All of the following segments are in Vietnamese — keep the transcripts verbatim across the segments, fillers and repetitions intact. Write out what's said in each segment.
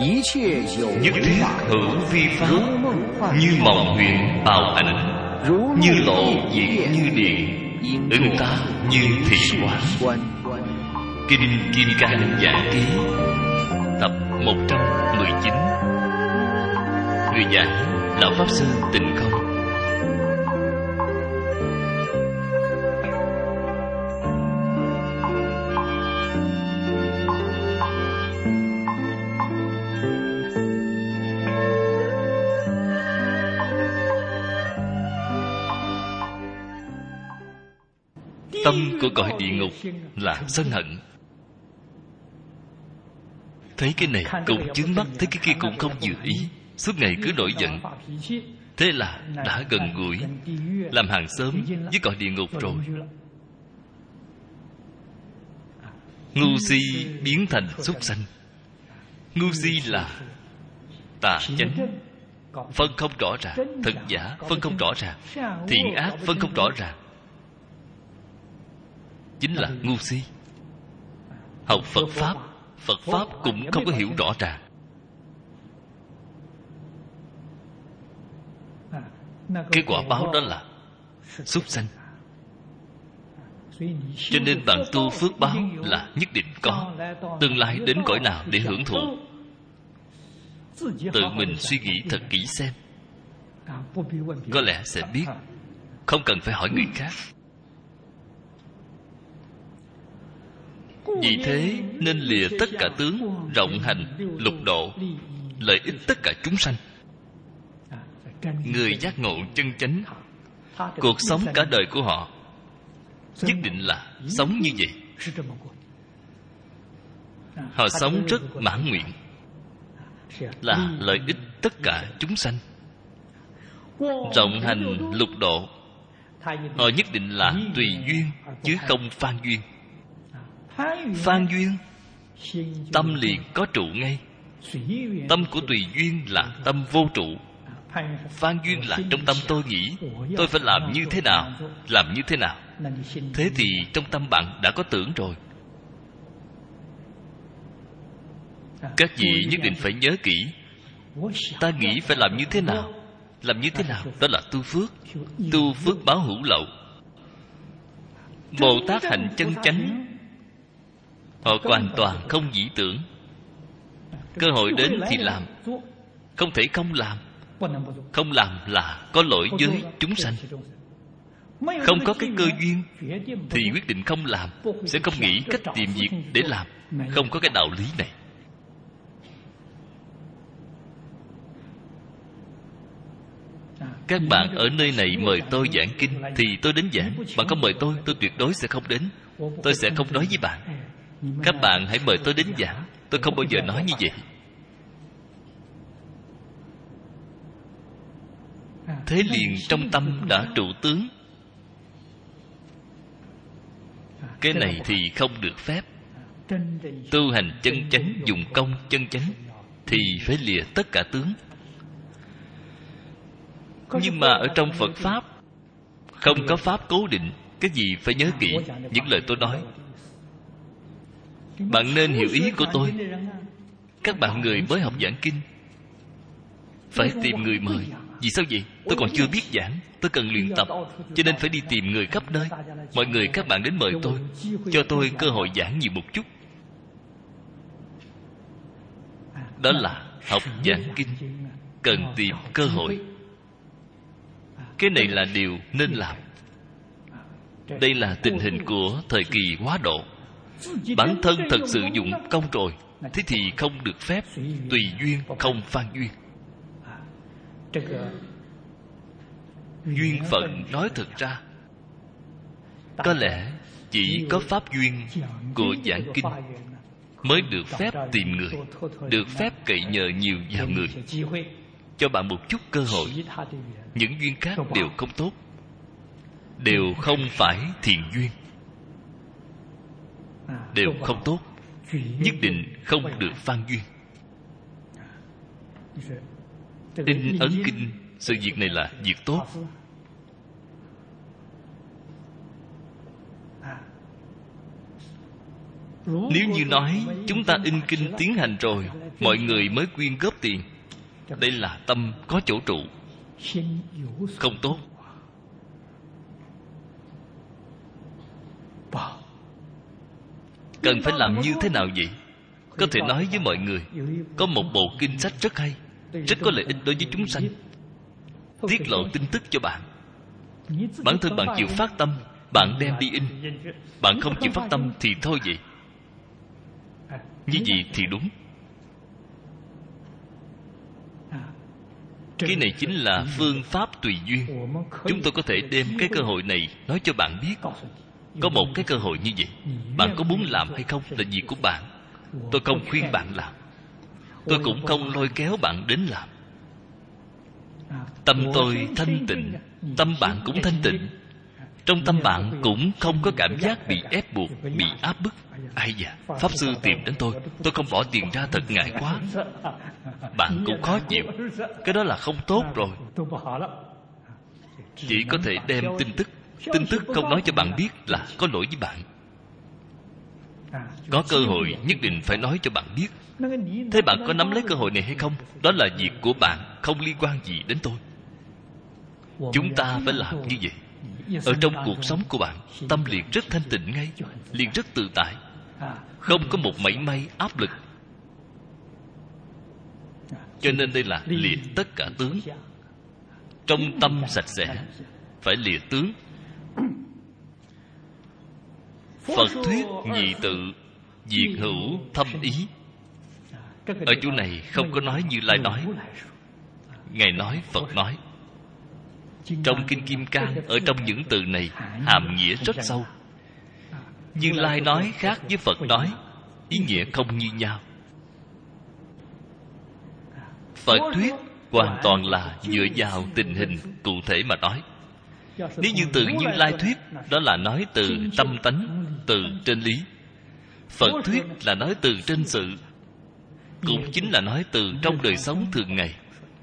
nhất thiết hữu vi pháp, như mộng huyễn ảo ảnh, như lộ diễn như điện, ứng tác như thị quán. Kinh Kim Cang Giảng Ký, tập một trăm mười chín. Người giảng Lão Pháp Sư Tịnh Không. Tâm của cõi địa ngục là sân hận. Thấy cái này cũng chướng mắt, thấy cái kia cũng không vừa ý, suốt ngày cứ nổi giận. Thế là đã gần gũi làm hàng xóm với cõi địa ngục rồi. Ngu si biến thành súc sanh. Ngu si là tà chánh, phân không rõ ràng, thật giả phân không rõ ràng, thiện ác phân không rõ ràng, chính là ngu si. Học Phật Pháp, Phật Pháp cũng không có hiểu rõ ràng. Cái quả báo đó là súc sanh. Cho nên bạn tu phước báo là nhất định có. Tương lai đến cõi nào để hưởng thụ, tự mình suy nghĩ thật kỹ xem, có lẽ sẽ biết, không cần phải hỏi người khác. Vì thế nên lìa tất cả tướng, rộng hành lục độ, lợi ích tất cả chúng sanh. Người giác ngộ chân chánh, cuộc sống cả đời của họ nhất định là sống như vậy. Họ sống rất mãn nguyện, là lợi ích tất cả chúng sanh. Rộng hành lục độ, họ nhất định là tùy duyên chứ không phan duyên. Phan duyên, tâm liền có trụ ngay. Tâm của tùy duyên là tâm vô trụ. Phan duyên là trong tâm tôi nghĩ tôi phải làm như thế nào, làm như thế nào. Thế thì trong tâm bạn đã có tưởng rồi. Các vị nhất định phải nhớ kỹ. Ta nghĩ phải làm như thế nào, làm như thế nào, đó là tu phước. Tu phước báo hữu lậu. Bồ Tát hạnh chân chánh, họ hoàn toàn không dĩ tưởng. Cơ hội đến thì làm, không thể không làm. Không làm là có lỗi với chúng sanh. Không có cái cơ duyên thì quyết định không làm, sẽ không nghĩ cách tìm việc để làm. Không có cái đạo lý này. Các bạn ở nơi này mời tôi giảng kinh thì tôi đến giảng. Bạn không mời tôi, tôi tuyệt đối sẽ không đến. Tôi sẽ không nói với bạn. Các bạn hãy mời tôi đến giảng. Tôi không bao giờ nói như vậy. Thế liền trong tâm đã trụ tướng. Cái này thì không được phép. Tu hành chân chánh, dùng công chân chánh thì phải lìa tất cả tướng. Nhưng mà ở trong Phật Pháp không có pháp cố định. Cái gì phải nhớ kỹ những lời tôi nói. Bạn nên hiểu ý của tôi. Các bạn người mới học giảng kinh phải tìm người mời. Vì sao vậy? Tôi còn chưa biết giảng, tôi cần luyện tập, cho nên phải đi tìm người khắp nơi. Mọi người các bạn đến mời tôi, cho tôi cơ hội giảng nhiều một chút. Đó là học giảng kinh, cần tìm cơ hội. Cái này là điều nên làm. Đây là tình hình của thời kỳ hóa độ. Bản thân thật sự dụng công rồi, thế thì không được phép tùy duyên không phan duyên. Duyên phận nói thật ra, có lẽ chỉ có pháp duyên của giảng kinh mới được phép tìm người, được phép cậy nhờ nhiều vào người, cho bạn một chút cơ hội. Những duyên khác đều không tốt, đều không phải thiện duyên, đều không tốt, nhất định không được phan duyên. In ấn kinh, sự việc này là việc tốt. Nếu như nói chúng ta in kinh tiến hành rồi, mọi người mới quyên góp tiền, đây là tâm có chỗ trụ, không tốt. Cần phải làm như thế nào vậy? Có thể nói với mọi người, có một bộ kinh sách rất hay, rất có lợi ích đối với chúng sanh, tiết lộ tin tức cho bạn. Bản thân bạn chịu phát tâm, bạn đem đi in. Bạn không chịu phát tâm thì thôi vậy. Như vậy thì đúng. Cái này chính là phương pháp tùy duyên. Chúng tôi có thể đem cái cơ hội này nói cho bạn biết. Có một cái cơ hội như vậy, bạn có muốn làm hay không là việc của bạn. Tôi không khuyên bạn làm, tôi cũng không lôi kéo bạn đến làm. Tâm tôi thanh tịnh, tâm bạn cũng thanh tịnh. Trong tâm bạn cũng không có cảm giác bị ép buộc, bị áp bức. Ai da, Pháp Sư tìm đến tôi, tôi không bỏ tiền ra thật ngại quá. Bạn cũng khó chịu. Cái đó là không tốt rồi. Chỉ có thể đem tin tức. Tin tức không nói cho bạn biết là có lỗi với bạn. Có cơ hội nhất định phải nói cho bạn biết. Thế bạn có nắm lấy cơ hội này hay không? Đó là việc của bạn, không liên quan gì đến tôi. Chúng ta phải làm như vậy. Ở trong cuộc sống của bạn, tâm liền rất thanh tịnh ngay, liền rất tự tại, không có một mảy may áp lực. Cho nên đây là lìa tất cả tướng. Trong tâm sạch sẽ, phải lìa tướng. Phật thuyết nhị tự, diệt hữu thâm ý. Ở chỗ này không có nói Như Lai nói. Ngài nói, Phật nói. Trong Kinh Kim Cang, ở trong những từ này hàm nghĩa rất sâu. Như Lai nói khác với Phật nói, ý nghĩa không như nhau. Phật thuyết hoàn toàn là dựa vào tình hình cụ thể mà nói. Nếu như từ Như Lai thuyết, đó là nói từ tâm tánh, từ trên lý. Phật thuyết là nói từ trên sự, cũng chính là nói từ trong đời sống thường ngày.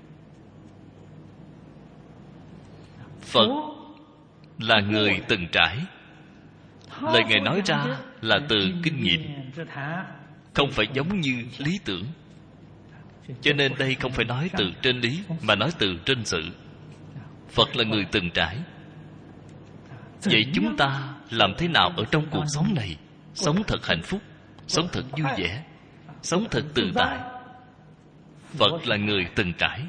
Phật là người từng trải. Lời Ngài nói ra là từ kinh nghiệm, không phải giống như lý tưởng. Cho nên đây không phải nói từ trên lý, mà nói từ trên sự. Phật là người từng trải. Vậy chúng ta làm thế nào ở trong cuộc sống này sống thật hạnh phúc, sống thật vui vẻ, sống thật tự tại? Phật là người từng trải.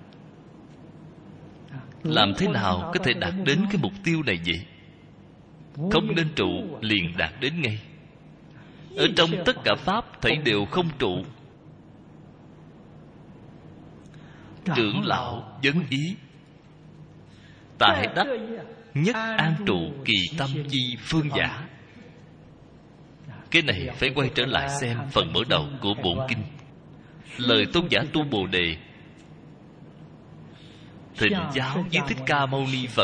Làm thế nào có thể đạt đến cái mục tiêu này vậy? Không nên trụ liền đạt đến ngay. Ở trong tất cả Pháp thảy đều không trụ. Trưởng lão vấn ý, tại đắc nhất an trụ kỳ tâm chi phương giả. Cái này phải quay trở lại xem phần mở đầu của bổn kinh. Lời tôn giả Tu Bồ Đề thịnh giáo với Thích Ca Mâu Ni Phật.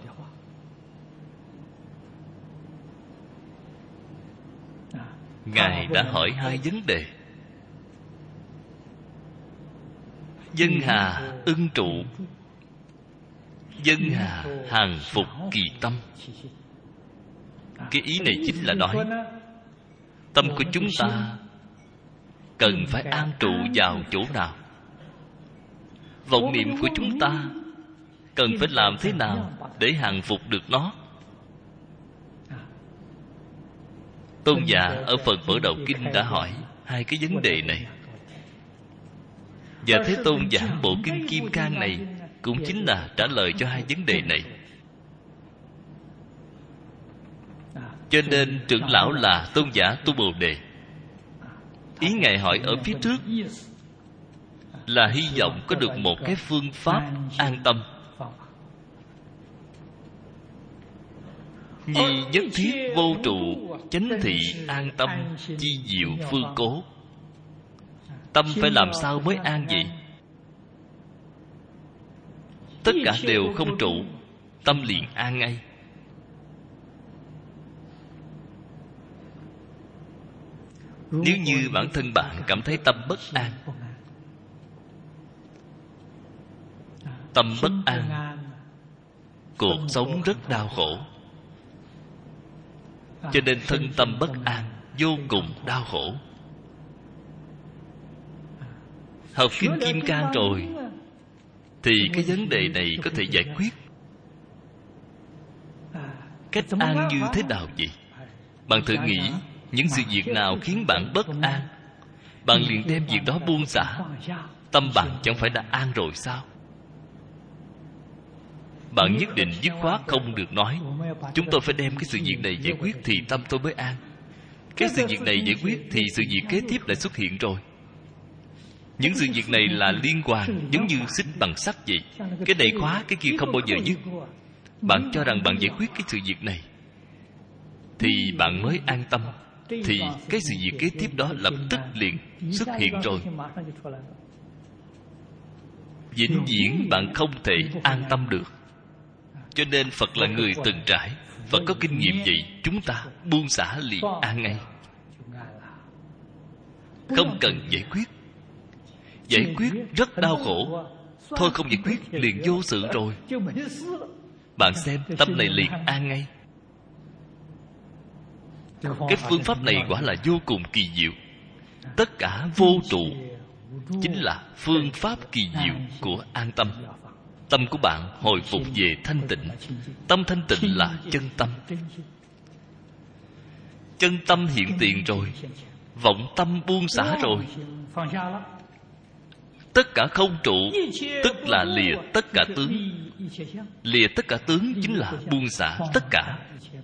Ngài đã hỏi hai vấn đề. Dân hà ưng trụ, dân hà hàng phục kỳ tâm. Cái ý này chính là nói tâm của chúng ta cần phải an trụ vào chỗ nào. Vọng niệm của chúng ta cần phải làm thế nào để hàng phục được nó. Tôn giả ở phần mở đầu kinh đã hỏi hai cái vấn đề này. Và Thế Tôn giảng bộ kinh Kim Cang này cũng chính là trả lời cho hai vấn đề này. Cho nên trưởng lão là tôn giả Tu Bồ Đề. Ý Ngài hỏi ở phía trước là hy vọng có được một cái phương pháp an tâm. Nhi nhất thiết vô trụ, chánh thị an tâm, chi diệu phương cố. Tâm phải làm sao mới an vậy? Tất cả đều không trụ, tâm liền an ngay. Nếu như bản thân bạn cảm thấy tâm bất an, tâm bất an, cuộc sống rất đau khổ. Cho nên thân tâm bất an vô cùng đau khổ. Học Kinh Kim Cang rồi thì cái vấn đề này có thể giải quyết. Cách an như thế nào vậy? Bạn thử nghĩ, những sự việc nào khiến bạn bất an, bạn liền đem việc đó buông xả, tâm bạn chẳng phải đã an rồi sao? Bạn nhất định dứt khoát không được nói chúng tôi phải đem cái sự việc này giải quyết thì tâm tôi mới an. Cái sự việc này giải quyết thì sự việc kế tiếp lại xuất hiện rồi. Những sự việc này là liên quan, giống như xích bằng sắt vậy. Cái này khóa, cái kia không bao giờ dứt. Bạn cho rằng bạn giải quyết cái sự việc này thì bạn mới an tâm, thì cái sự việc kế tiếp đó lập tức liền xuất hiện rồi. Vĩnh viễn bạn không thể an tâm được. Cho nên Phật là người từng trải, Phật có kinh nghiệm vậy. Chúng ta buông xả liền an ngay, không cần giải quyết. Giải quyết rất đau khổ, thôi không giải quyết liền vô sự rồi. Bạn xem, tâm này liền an ngay. Cái phương pháp này quả là vô cùng kỳ diệu. Tất cả vô trụ chính là phương pháp kỳ diệu của an tâm. Tâm của bạn hồi phục về thanh tịnh. Tâm thanh tịnh là chân tâm. Chân tâm hiện tiền rồi, vọng tâm buông xả rồi. Tất cả không trụ, tức là lìa tất cả tướng. Lìa tất cả tướng chính là buông xả tất cả.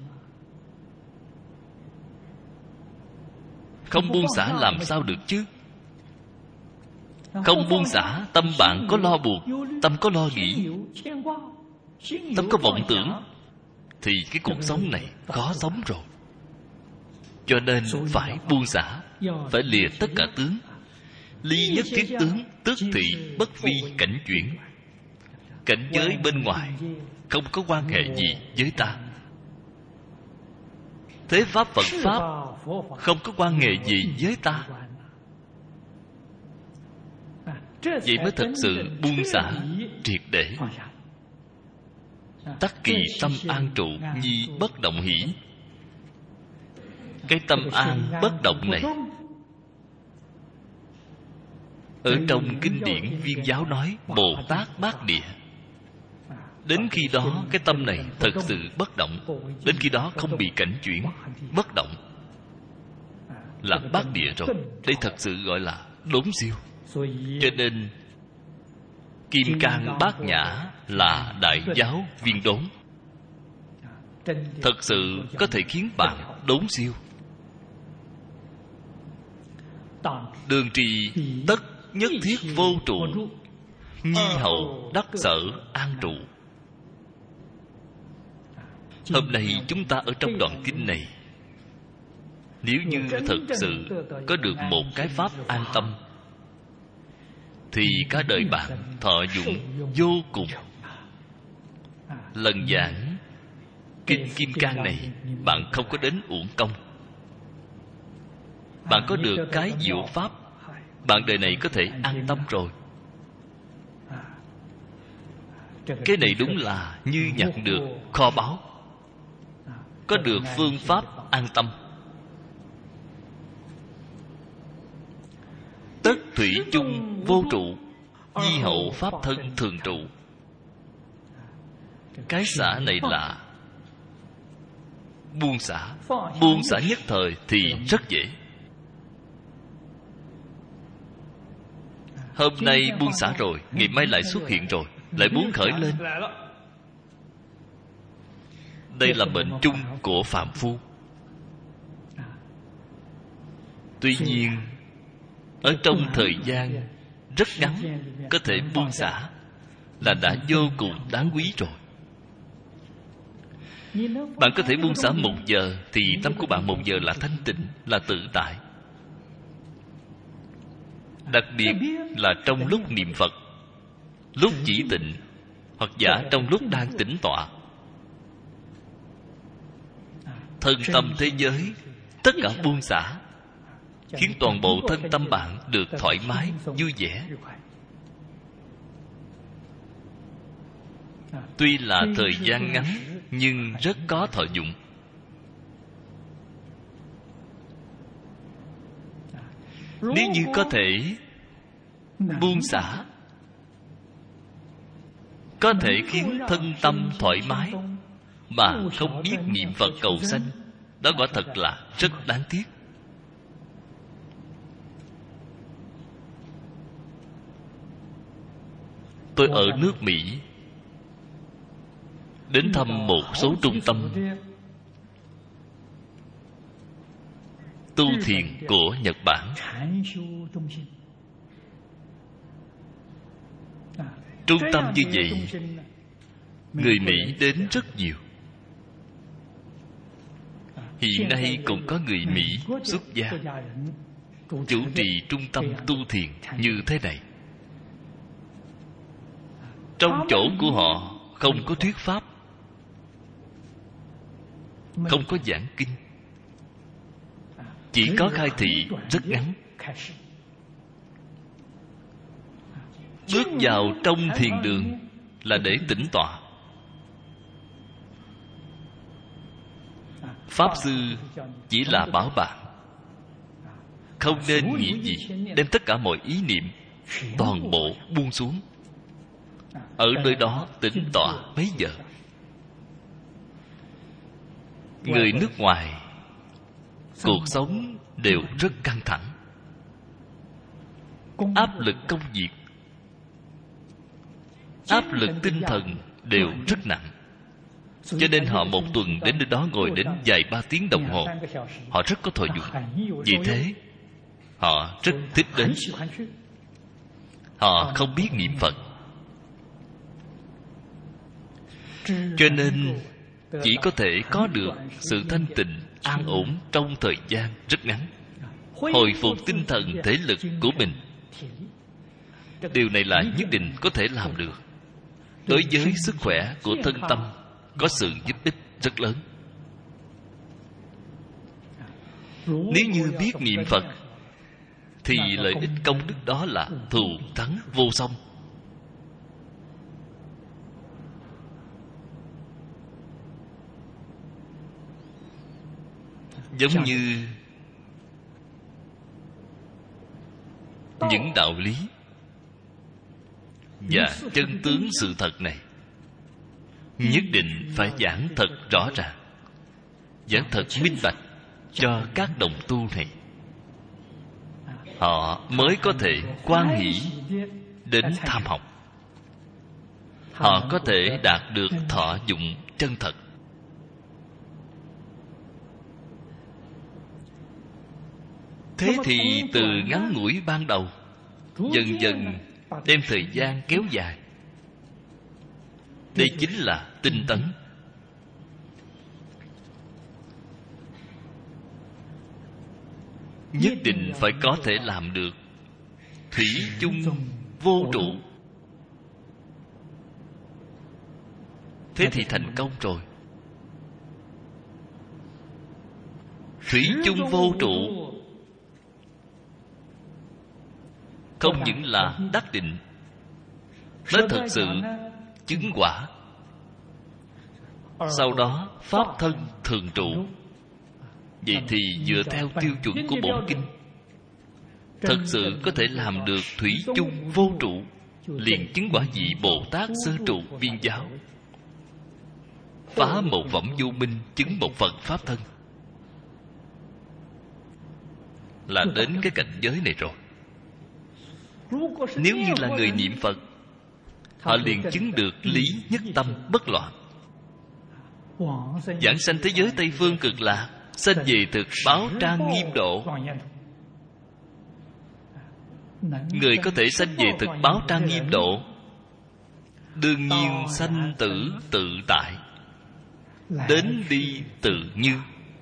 Không buông xả làm sao được chứ? Không buông xả, tâm bạn có lo buộc, tâm có lo nghĩ, tâm có vọng tưởng, thì cái cuộc sống này khó sống rồi. Cho nên phải buông xả, phải lìa tất cả tướng. Ly nhất thiết tướng, tức thị bất vi cảnh chuyển. Cảnh giới bên ngoài không có quan hệ gì với ta. Thế pháp Phật pháp không có quan hệ gì với ta. Vậy mới thật sự buông xả triệt để. Tắc kỳ tâm an trụ, nhi bất động hỷ. Cái tâm an bất động này, ở trong kinh điển Viên Giáo nói Bồ Tát Bát Địa. Đến khi đó cái tâm này thật sự bất động. Đến khi đó không bị cảnh chuyển, bất động, là bát địa rồi. Đây thật sự gọi là đốn siêu. Cho nên Kim Cang Bát Nhã là đại giáo viên đốn, thật sự có thể khiến bạn đốn siêu. Đường trì tất nhất thiết vô trụ, nhi hậu đắc sở an trụ. Hôm nay chúng ta ở trong đoạn kinh này, nếu như thật sự có được một cái pháp an tâm, thì cả đời bạn thọ dụng vô cùng. Lần giảng kinh Kim Cang này, bạn không có đến uổng công. Bạn có được cái diệu pháp, bạn đời này có thể an tâm rồi. Cái này đúng là như nhận được kho báu, có được phương pháp an tâm. Tất thủy chung vô trụ, di hậu pháp thân thường trụ. Cái xả này là buông xả. Buông xả nhất thời thì rất dễ. Hôm nay buông xả rồi, ngày mai lại xuất hiện rồi, lại muốn khởi lên. Đây là bệnh chung của phàm phu. Tuy nhiên ở trong thời gian rất ngắn có thể buông xả là đã vô cùng đáng quý rồi. Bạn có thể buông xả một giờ thì tâm của bạn một giờ là thanh tịnh, là tự tại. Đặc biệt là trong lúc niệm Phật, lúc chỉ tịnh, hoặc giả trong lúc đang tĩnh tọa. Thân tâm thế giới tất cả buông xả, khiến toàn bộ thân tâm bạn được thoải mái, vui vẻ. Tuy là thời gian ngắn nhưng rất có thọ dụng. Nếu như có thể buông xả, có thể khiến thân tâm thoải mái mà không biết niệm Phật cầu sanh, đó quả thật là rất đáng tiếc. Tôi ở nước Mỹ đến thăm một số trung tâm tu thiền của Nhật Bản. Trung tâm như vậy, người Mỹ đến rất nhiều. Hiện nay cũng có người Mỹ xuất gia chủ trì trung tâm tu thiền như thế này. Trong chỗ của họ không có thuyết pháp, không có giảng kinh, chỉ có khai thị rất ngắn. Bước vào trong thiền đường là để tĩnh tọa. Pháp sư chỉ là bảo bạn không nên nghĩ gì, đem tất cả mọi ý niệm toàn bộ buông xuống. Ở nơi đó tĩnh tọa mấy giờ. Người nước ngoài cuộc sống đều rất căng thẳng, áp lực công việc, áp lực tinh thần đều rất nặng. Cho nên họ một tuần đến nơi đó ngồi đến vài ba tiếng đồng hồ, họ rất có thọ dụng. Vì thế họ rất thích đến. Họ không biết niệm Phật, cho nên chỉ có thể có được sự thanh tịnh an ổn trong thời gian rất ngắn, hồi phục tinh thần thể lực của mình. Điều này là nhất định có thể làm được. Đối với sức khỏe của thân tâm có sự giúp ích rất lớn. Nếu như biết niệm Phật thì lợi ích công đức đó là thù thắng vô song. Giống như những đạo lý và chân tướng sự thật này nhất định phải giảng thật rõ ràng, giảng thật minh bạch cho các đồng tu này. Họ mới có thể hoan hỷ đến tham học. Họ có thể đạt được thọ dụng chân thật. Thế thì từ ngắn ngủi ban đầu, dần dần đem thời gian kéo dài. Đây chính là tinh tấn. Nhất định phải có thể làm được thủy chung vô trụ. Thế thì thành công rồi. Thủy chung vô trụ không những là đắc định, nó thật sự chứng quả. Sau đó pháp thân thường trụ. Vậy thì dựa theo tiêu chuẩn của bổn kinh, thật sự có thể làm được thủy chung vô trụ, liền chứng quả vị Bồ Tát sơ trụ viên giáo, phá một phẩm vô minh, chứng một Phật pháp thân, là đến cái cảnh giới này rồi. Nếu như là người niệm Phật, họ liền chứng được lý nhất tâm bất loạn. Giảng sanh thế giới Tây Phương Cực Lạc, sanh về thực báo trang nghiêm độ. Người có thể sanh về thực báo trang nghiêm độ, đương nhiên sanh tử tự tại, đến đi tự như.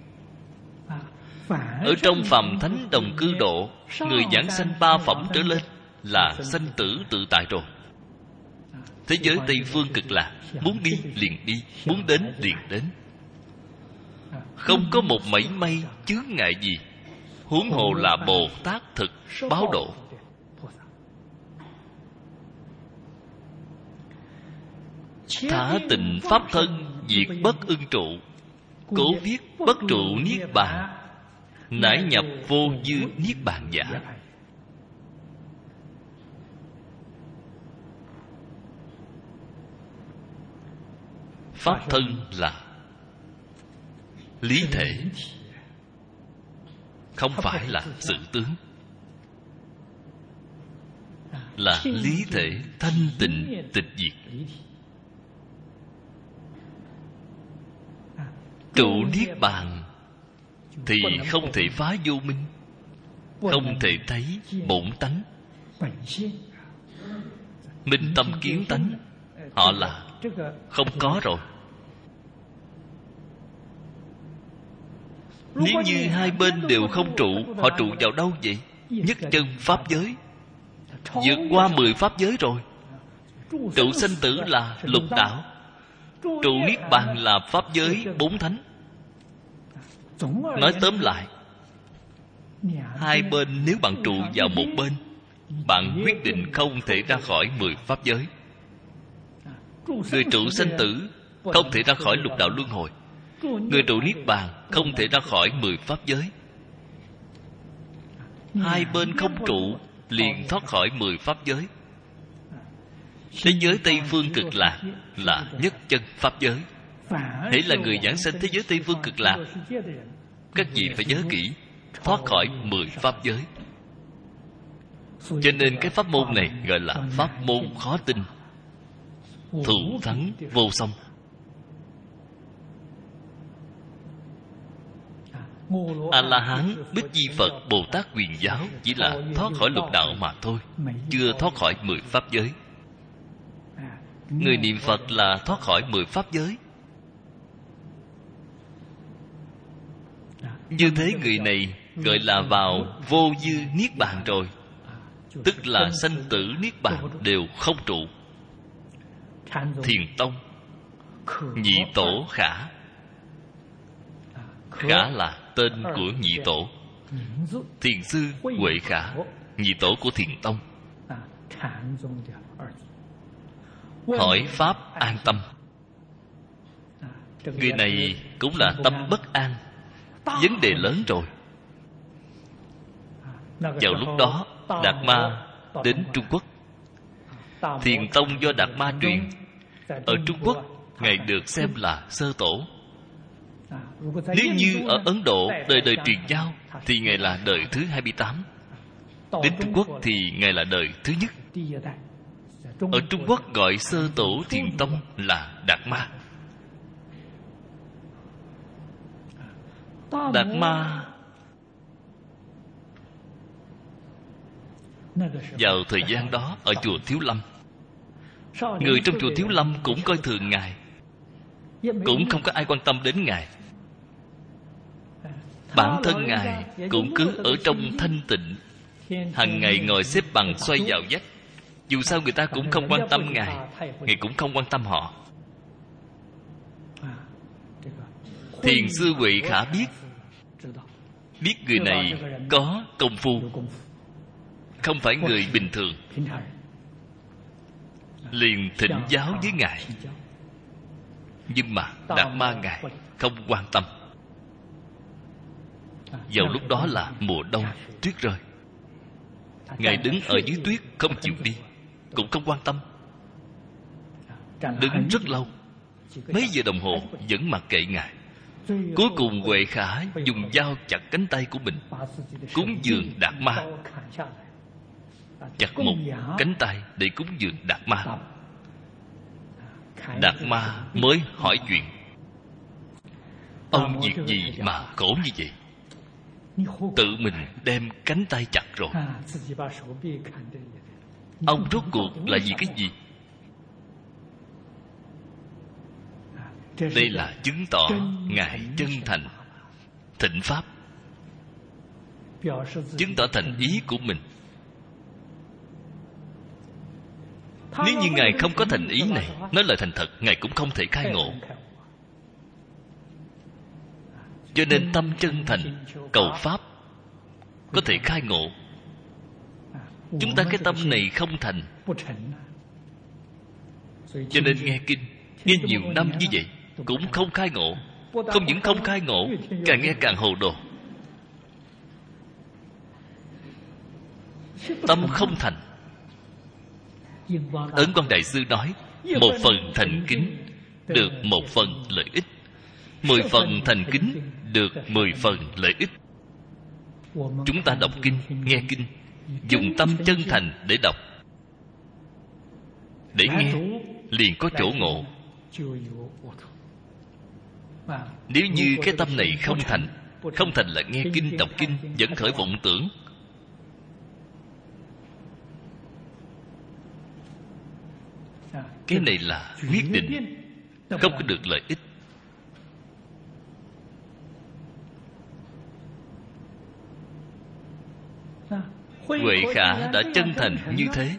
Ở trong phàm thánh đồng cư độ, người giảng sanh ba phẩm trở lên là sanh tử tự tại rồi. Thế giới Tây Phương Cực Lạc, muốn đi liền đi, muốn đến liền đến, không có một mảy may chướng ngại gì. Huống hồ là Bồ Tát thực báo độ. Thả tịnh pháp thân, diệt bất ưng trụ. Cố viết bất trụ niết bàn, nãi nhập vô dư niết bàn giả. Pháp thân là lý thể, không phải là sự tướng. Là lý thể thanh tịnh tịch diệt. Trụ niết bàn thì không thể phá vô minh, không thể thấy bổn tánh. Minh tâm kiến tánh, họ là không có rồi. Nếu như hai bên đều không trụ, họ trụ vào đâu vậy? Nhất chân pháp giới, vượt qua mười pháp giới rồi. Trụ sanh tử là lục đạo, trụ niết bàn là pháp giới bốn thánh. Nói tóm lại, hai bên nếu bạn trụ vào một bên, bạn quyết định không thể ra khỏi mười pháp giới. Người trụ sanh tử không thể ra khỏi lục đạo luân hồi. Người trụ niết bàn không thể ra khỏi mười pháp giới. Hai bên không trụ liền thoát khỏi mười pháp giới. Thế giới Tây Phương Cực Lạc là nhất chân pháp giới. Hễ là người giảng sanh thế giới Tây Phương Cực Lạc, các vị phải nhớ kỹ, thoát khỏi mười pháp giới. Cho nên cái pháp môn này gọi là pháp môn khó tin, thù thắng vô song. A-la-hán, Bích Di Phật, Bồ Tát Quyền Giáo chỉ là thoát khỏi lục đạo mà thôi, chưa thoát khỏi mười pháp giới. Người niệm Phật là thoát khỏi mười pháp giới. Như thế người này gọi là vào vô dư niết bàn rồi, tức là sanh tử niết bàn đều không trụ. Thiền Tông Nhị Tổ Khả. Khả là tên của Nhị Tổ. Thiền sư Huệ Khả, Nhị Tổ của Thiền Tông. Hỏi pháp an tâm. Người này cũng là tâm bất an, vấn đề lớn rồi. Vào lúc đó Đạt Ma đến Trung Quốc. Thiền Tông do Đạt Ma truyền. Ở Trung Quốc, Ngài được xem là sơ tổ. Nếu như ở Ấn Độ đời đời truyền giao, thì Ngài là đời thứ hai mươi tám. Đến Trung Quốc thì Ngài là đời thứ nhất. Ở Trung Quốc gọi sơ tổ Thiền Tông là Đạt Ma. Đạt Ma vào thời gian đó ở chùa Thiếu Lâm, người trong chùa Thiếu Lâm cũng coi thường Ngài, cũng không có ai quan tâm đến Ngài. Bản thân Ngài cũng cứ ở trong thanh tịnh, hàng ngày ngồi xếp bằng xoay vào vách. Dù sao người ta cũng không quan tâm Ngài, Ngài cũng không quan tâm họ. Thiền sư Huệ Khả biết, biết người này có công phu, không phải người bình thường, liền thỉnh giáo với Ngài. Nhưng mà Đạt Ma Ngài không quan tâm. Vào lúc đó là mùa đông, tuyết rơi. Ngài đứng ở dưới tuyết không chịu đi, cũng không quan tâm. Đứng rất lâu, mấy giờ đồng hồ vẫn mặc kệ Ngài. Cuối cùng Huệ Khả dùng dao chặt cánh tay của mình, cúng dường Đạt Ma. Chặt một cánh tay để cúng dường Đạt Ma. Đạt Ma mới hỏi chuyện: ông việc gì mà khổ như vậy? Tự mình đem cánh tay chặt rồi. Ông rốt cuộc là vì cái gì? Đây là chứng tỏ Ngài chân thành thỉnh pháp, chứng tỏ thành ý của mình. Nếu như Ngài không có thành ý này, nói lời thành thật, Ngài cũng không thể khai ngộ. Cho nên tâm chân thành cầu pháp có thể khai ngộ. Chúng ta cái tâm này không thành, cho nên nghe kinh, nghe nhiều năm như vậy cũng không khai ngộ. Không những không khai ngộ, càng nghe càng hồ đồ. Tâm không thành. Ấn Quang Đại Sư nói, một phần thành kính được một phần lợi ích. Mười phần thành kính được mười phần lợi ích. Chúng ta đọc kinh, nghe kinh, dùng tâm chân thành để đọc, để nghe, liền có chỗ ngộ. Nếu như cái tâm này không thành, không thành là nghe kinh, đọc kinh vẫn khởi vọng tưởng, cái này là quyết định không có được lợi ích. Huệ Khả đã chân thành như thế,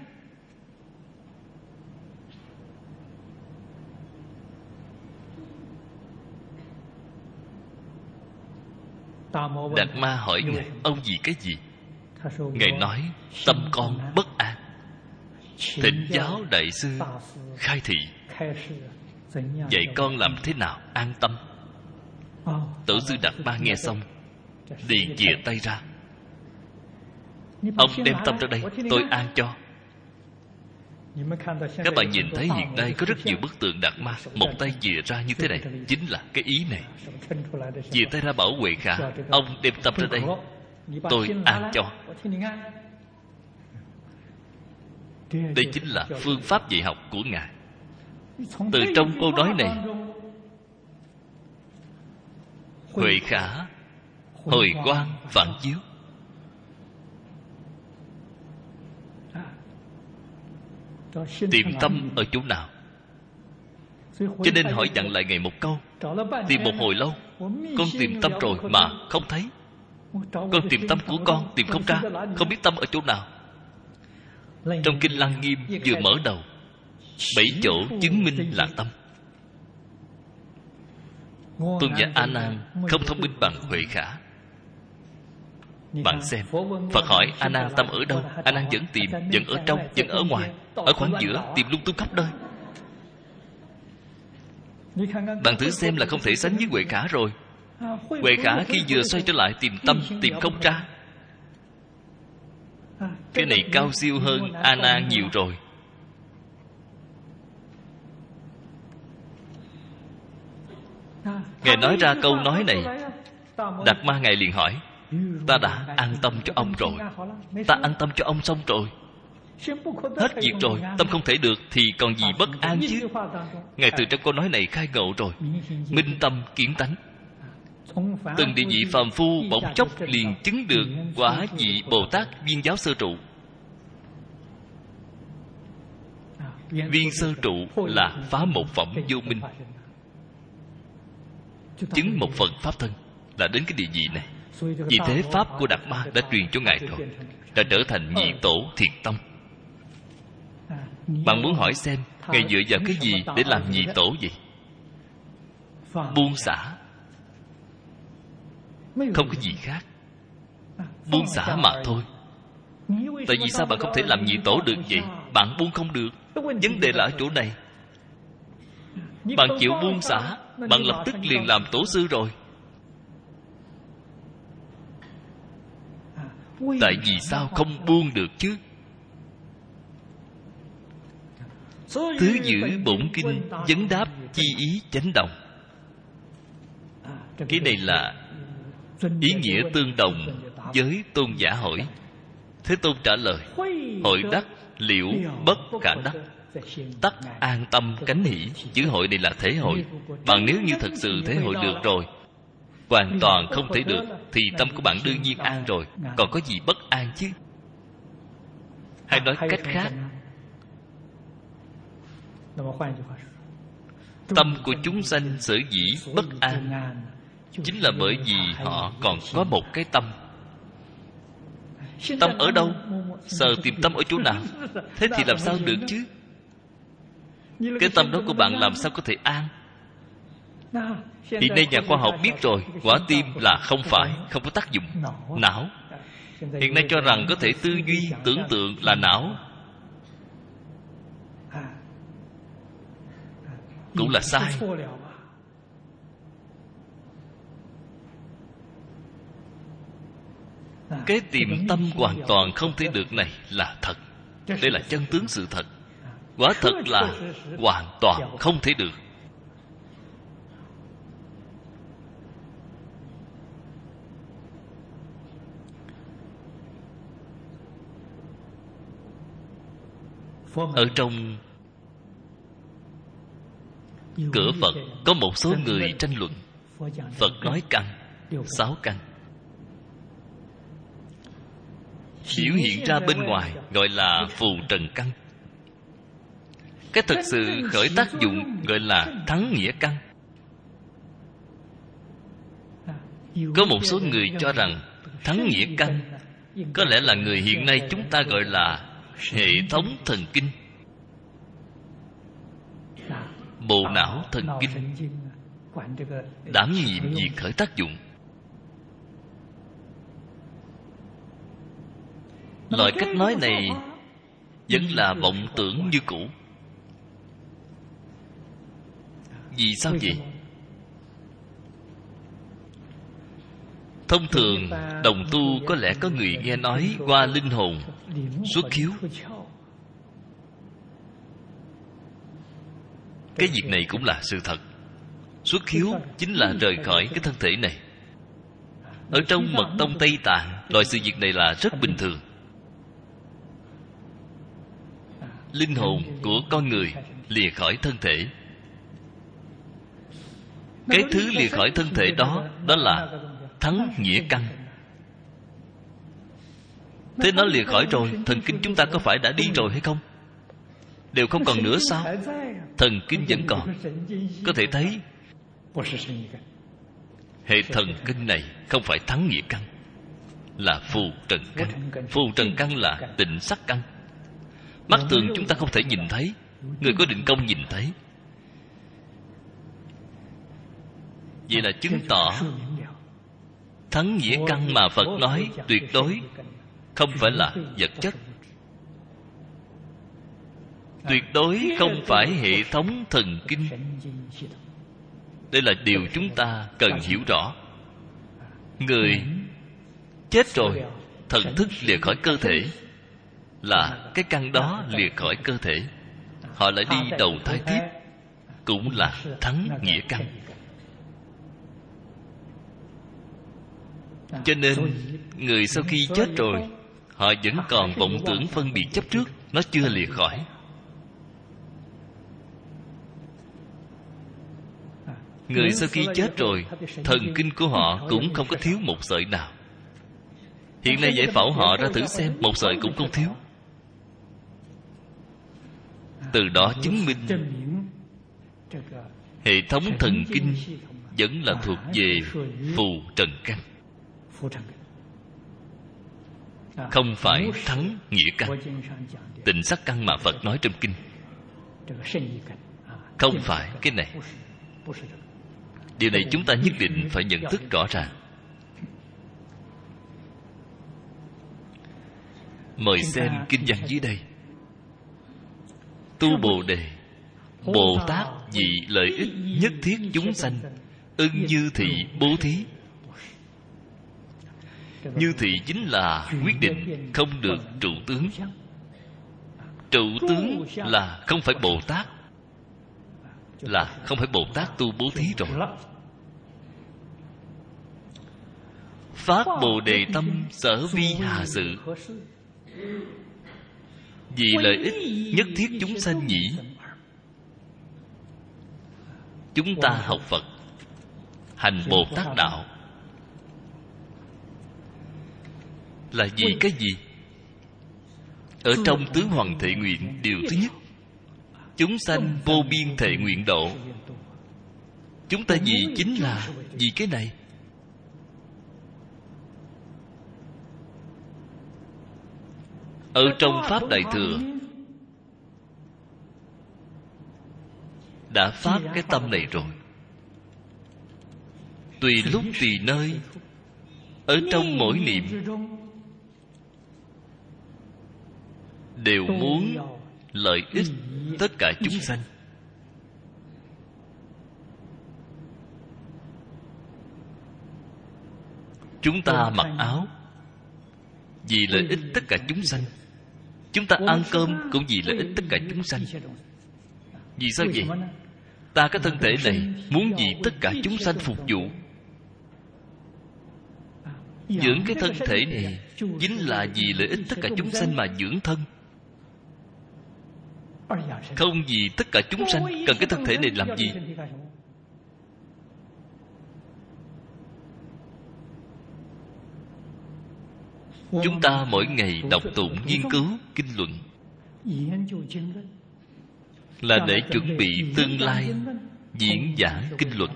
Đạt Ma hỏi Ngài: ông vì cái gì? Ngài nói: tâm con bất an, thỉnh giáo đại sư khai thị, vậy con làm thế nào an tâm? Tổ sư Đạt Ma nghe xong liền chìa tay ra: ông đem tâm ra đây, tôi an cho. Các bạn nhìn thấy hiện nay có rất nhiều bức tượng Đạt Ma, một tay chìa ra như thế này, chính là cái ý này. Chìa tay ra bảo Huệ Khả: ông đem tâm ra đây, tôi an cho. Đây chính là phương pháp dạy học của Ngài. Từ trong câu nói này, Huệ Khả hồi quang phản chiếu. Tìm tâm ở chỗ nào? Cho nên hỏi dặn lại Ngài một câu: tìm một hồi lâu, con tìm tâm rồi mà không thấy. Con tìm tâm của con tìm không ra, không biết tâm ở chỗ nào. Trong Kinh Lăng Nghiêm vừa mở đầu, bảy chỗ chứng minh là tâm. Tôn giả A Nan không thông minh bằng Huệ Khả. Bạn xem, Phật hỏi A Nan tâm ở đâu, A Nan vẫn tìm, vẫn ở trong, vẫn ở ngoài, ở khoảng giữa, tìm lung tung khắp nơi. Bạn thử xem là không thể sánh với Huệ Khả rồi. Huệ Khả khi vừa xoay trở lại tìm tâm, tìm không ra. Cái này cao siêu hơn A Nan nhiều rồi. Ngài nói ra câu nói này, Đạt Ma Ngài liền hỏi: ta đã an tâm cho ông rồi, ta an tâm cho ông xong rồi, hết việc rồi, tâm không thể được thì còn gì bất an chứ. Ngài từ trong câu nói này khai ngộ rồi, minh tâm kiến tánh. Từng địa vị phàm phu bỗng chốc liền chứng được quả vị Bồ Tát viên giáo sơ trụ. Viên sơ trụ là phá một phẩm vô minh, chứng một phần pháp thân, là đến cái địa vị này. Vì thế pháp của Đạt Ma đã truyền cho Ngài rồi, đã trở thành nhị tổ thiền tông. Bạn muốn hỏi xem Ngài dựa vào cái gì để làm nhị tổ vậy? Buông xả, không có gì khác. Buông xả mà thôi. Tại vì sao bạn không thể làm nhị tổ được vậy? Bạn buông không được. Vấn đề là ở chỗ này. Bạn chịu buông xả, bạn lập tức liền làm tổ sư rồi. Tại vì sao không buông được chứ? Thứ giữ bổn kinh vấn đáp chi ý chánh đồng. Cái này là ý nghĩa tương đồng với tôn giả hỏi. Thế Tôn trả lời: hội đắc liễu bất khả đắc, tắc an tâm cánh hỷ. Chữ hội này là thể hội. Bạn nếu như thật sự thể hội được rồi, hoàn toàn không thể được, thì tâm của bạn đương nhiên an rồi, còn có gì bất an chứ? Hay nói cách khác, tâm của chúng sanh sở dĩ bất an chính là bởi vì họ còn có một cái tâm. Tâm ở đâu? Sợ tìm tâm ở chỗ nào? Thế thì làm sao được chứ? Cái tâm đó của bạn làm sao có thể an? Hiện nay nhà khoa học biết rồi, quả tim là không phải, không có tác dụng. Não hiện nay cho rằng có thể tư duy, tưởng tượng là não, cũng là sai. Cái tìm tâm hoàn toàn không thể được này là thật. Đây là chân tướng sự thật. Quả thật là hoàn toàn không thể được. Ở trong cửa Phật có một số người tranh luận Phật nói căn, sáu căn, biểu hiện ra bên ngoài gọi là phù trần căn. Cái thực sự khởi tác dụng gọi là thắng nghĩa căn. Có một số người cho rằng thắng nghĩa căn có lẽ là người hiện nay chúng ta gọi là hệ thống thần kinh, bộ não thần kinh, đảm nhiệm việc khởi tác dụng. Loại cách nói này vẫn là vọng tưởng như cũ. Vì sao vậy? Thông thường đồng tu có lẽ có người nghe nói qua linh hồn xuất khiếu. Cái việc này cũng là sự thật. Xuất khiếu chính là rời khỏi cái thân thể này. Ở trong mật tông Tây Tạng, loại sự việc này là rất bình thường. Linh hồn của con người lìa khỏi thân thể. Cái thứ lìa khỏi thân thể đó, đó là thắng nghĩa căn. Thế nó lìa khỏi rồi, thần kinh chúng ta có phải đã đi rồi hay không? Đều không còn nữa sao? Thần kinh vẫn còn. Có thể thấy hệ thần kinh này không phải thắng nghĩa căn, là phù trần căn. Phù trần căn là tịnh sắc căn. Mắt thường chúng ta không thể nhìn thấy, người có định công nhìn thấy. Vậy là chứng tỏ thắng nghĩa căn mà Phật nói tuyệt đối không phải là vật chất, tuyệt đối không phải hệ thống thần kinh. Đây là điều chúng ta cần hiểu rõ. Người chết rồi, thần thức lìa khỏi cơ thể, là cái căn đó lìa khỏi cơ thể, họ lại đi đầu thai tiếp, cũng là thắng nghĩa căn. Cho nên người sau khi chết rồi, họ vẫn còn vọng tưởng phân biệt chấp trước, nó chưa lìa khỏi. Người sau khi chết rồi, thần kinh của họ cũng không có thiếu một sợi nào. Hiện nay giải phẫu họ ra thử xem, một sợi cũng không thiếu. Từ đó chứng minh hệ thống thần kinh vẫn là thuộc về phù trần căn, không phải thắng nghĩa căn, tịnh sắc căn mà Phật nói trong kinh. Không phải cái này. Điều này chúng ta nhất định phải nhận thức rõ ràng. Mời xem kinh văn dưới đây. Tu Bồ Đề, Bồ Tát vì lợi ích nhất thiết chúng sanh, ưng như thị bố thí. Như thị chính là quyết định, không được trụ tướng. Trụ tướng là không phải Bồ Tát, là không phải Bồ Tát tu bố thí rồi. Phát Bồ Đề tâm sở vi hà sự, vì lợi ích nhất thiết chúng sanh nhỉ. Chúng ta học Phật, hành Bồ Tát đạo là vì cái gì? Ở trong tứ hoàng thệ nguyện, điều thứ nhất, chúng sanh vô biên thệ nguyện độ. Chúng ta vì chính là vì cái này. Ở trong Pháp Đại Thừa đã phát cái tâm này rồi. Tùy lúc tùy nơi, ở trong mỗi niệm đều muốn lợi ích tất cả chúng sanh. Chúng ta mặc áo vì lợi ích tất cả chúng sanh. Chúng ta ăn cơm cũng vì lợi ích tất cả chúng sanh. Vì sao vậy? Ta cái thân thể này muốn vì tất cả chúng sanh phục vụ. Dưỡng cái thân thể này chính là vì lợi ích tất cả chúng sanh mà dưỡng thân. Không vì tất cả chúng sanh cần cái thân thể này làm gì? Chúng ta mỗi ngày đọc tụng nghiên cứu kinh luận là để chuẩn bị tương lai diễn giảng kinh luận.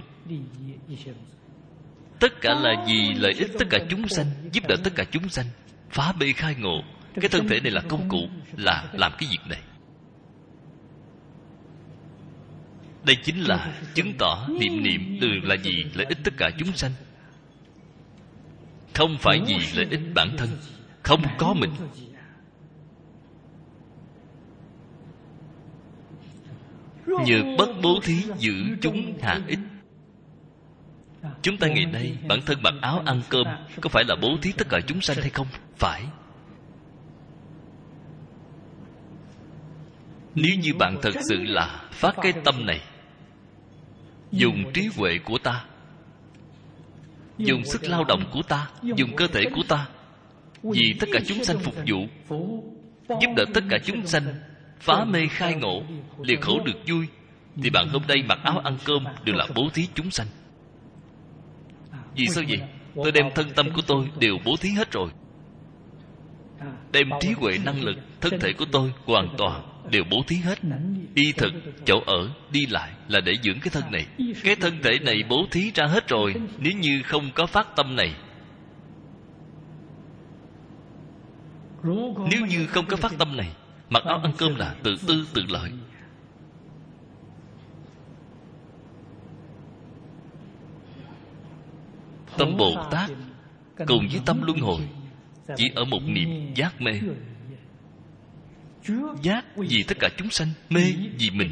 Tất cả là vì lợi ích tất cả chúng sanh, giúp đỡ tất cả chúng sanh phá bê khai ngộ. Cái thân thể này là công cụ, là làm cái việc này. Đây chính là chứng tỏ niệm niệm đều là vì lợi ích tất cả chúng sanh, không phải vì lợi ích bản thân, không có mình. Nhờ bất bố thí giữ chúng hạ ích. Chúng ta ngày nay bản thân mặc áo ăn cơm, có phải là bố thí tất cả chúng sanh hay không? Phải. Nếu như bạn thật sự là phát cái tâm này, dùng trí huệ của ta, dùng sức lao động của ta, dùng cơ thể của ta, vì tất cả chúng sanh phục vụ, giúp đỡ tất cả chúng sanh phá mê khai ngộ, liệt khổ được vui, thì bạn hôm nay mặc áo ăn cơm đều là bố thí chúng sanh. Vì sao vậy? Tôi đem thân tâm của tôi đều bố thí hết rồi. Đem trí huệ năng lực, thân thể của tôi hoàn toàn đều bố thí hết. Y thực, chỗ ở, đi lại là để dưỡng cái thân này. Cái thân thể này bố thí ra hết rồi. Nếu như không có phát tâm này, nếu như không có phát tâm này, mặc áo ăn cơm là tự tư tự lợi. Tâm Bồ Tát cùng với tâm luân hồi chỉ ở một niệm giác mê. Giác vì tất cả chúng sanh, mê vì mình.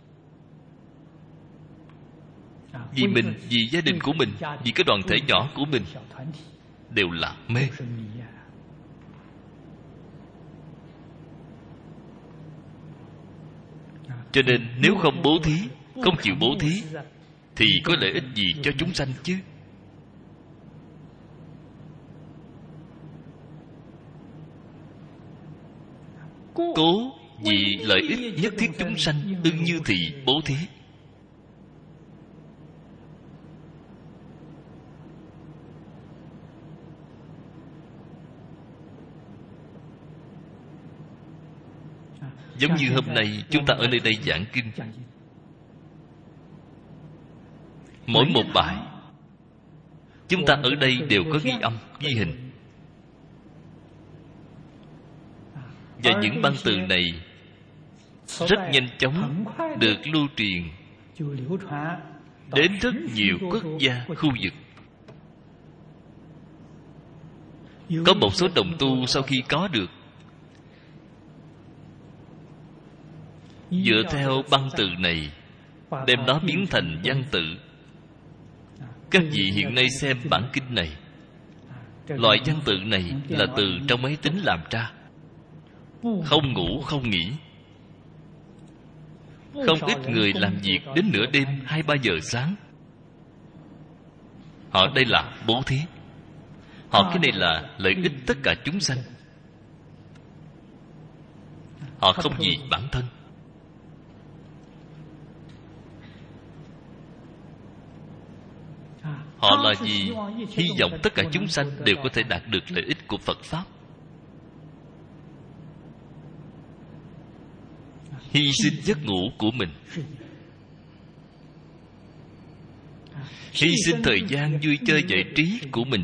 Vì mình, vì gia đình của mình, vì cái đoàn thể nhỏ của mình, đều là mê. Cho nên nếu không bố thí, không chịu bố thí, thì có lợi ích gì cho chúng sanh chứ? Cố vì lợi ích nhất thiết chúng sanh, ưng như thị bố thí. Giống như hôm nay chúng ta ở nơi đây giảng kinh, mỗi một bài chúng ta ở đây đều có ghi âm, ghi hình. Và những băng từ này rất nhanh chóng được lưu truyền đến rất nhiều quốc gia, khu vực. Có một số đồng tu sau khi có được, dựa theo băng từ này, đem nó biến thành văn tự. Các vị hiện nay xem bản kinh này, loại văn tự này là từ trong máy tính làm ra, không ngủ không nghỉ. Không ít người làm việc đến nửa đêm, hai ba giờ sáng. Họ đây là bố thí. Họ cái này là lợi ích tất cả chúng sanh. Họ không vì bản thân. Họ là vì hy vọng tất cả chúng sanh đều có thể đạt được lợi ích của Phật Pháp. Hy sinh giấc ngủ của mình, hy sinh thời gian vui chơi giải trí của mình.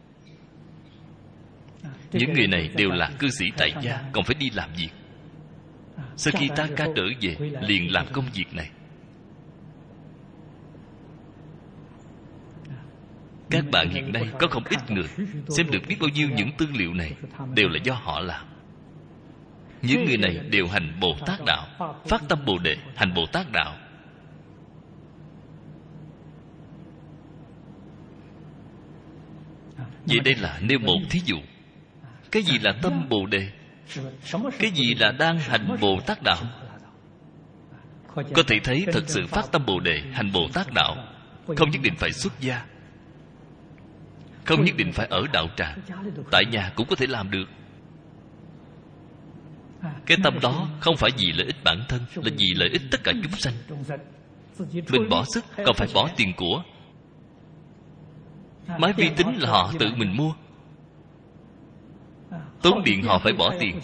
Những người này đều là cư sĩ tại gia, còn phải đi làm việc. Sau khi ta ca trở về, liền làm công việc này. Các bạn hiện nay có không ít người xem được biết bao nhiêu những tư liệu này, đều là do họ làm. Những người này đều hành Bồ Tát Đạo, phát tâm Bồ Đề, hành Bồ Tát Đạo. Vậy đây là nêu một thí dụ. Cái gì là tâm Bồ Đề? Cái gì là đang hành Bồ Tát Đạo? Có thể thấy thật sự phát tâm Bồ Đề, hành Bồ Tát Đạo, không nhất định phải xuất gia, không nhất định phải ở đạo tràng, tại nhà cũng có thể làm được. Cái tâm đó không phải vì lợi ích bản thân, là vì lợi ích tất cả chúng sanh. Mình bỏ sức, còn phải bỏ tiền của. Máy vi tính là họ tự mình mua, tốn điện họ phải bỏ tiền.